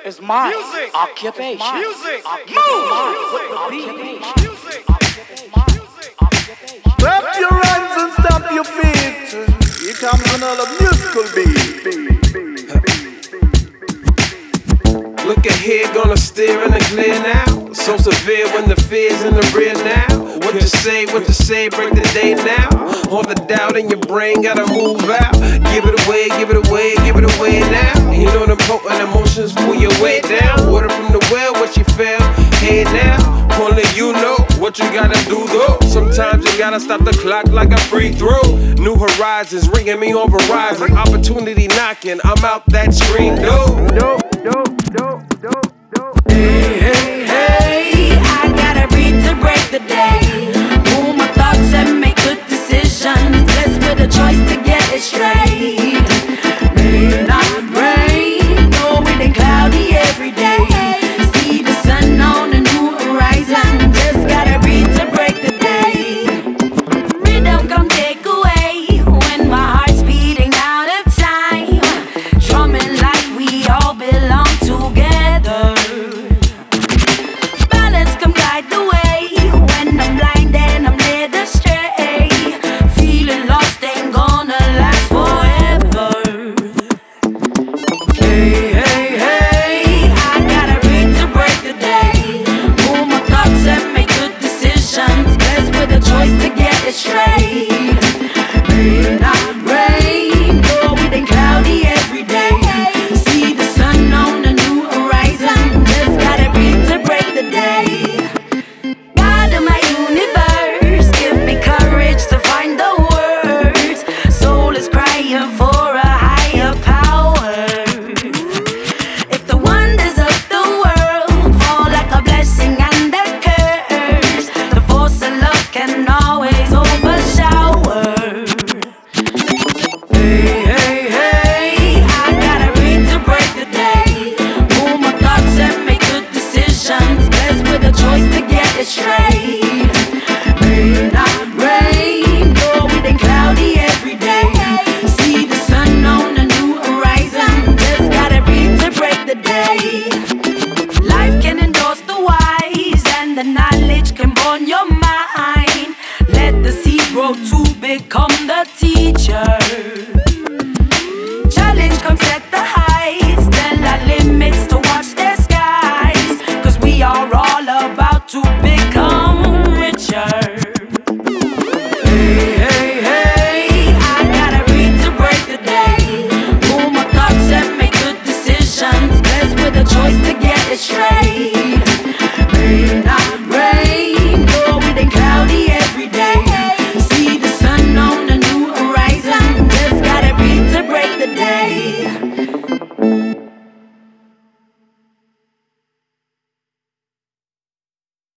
is my occupation. Clap your hands and stamp your feet. Here comes another musical beat. Look ahead, gonna steer in the clear now. So severe when the fear's in the rear now. What you say, break the day now. All the doubt in your brain gotta move out. Give it away, give it away, give it away now. You know them potent emotions pull your way down. Water from the well, what you feel, hey now. Only you know what you gotta do though. Sometimes you gotta stop the clock like a free throw. New horizons ringing me on Verizon. Opportunity knocking, I'm out that screen door.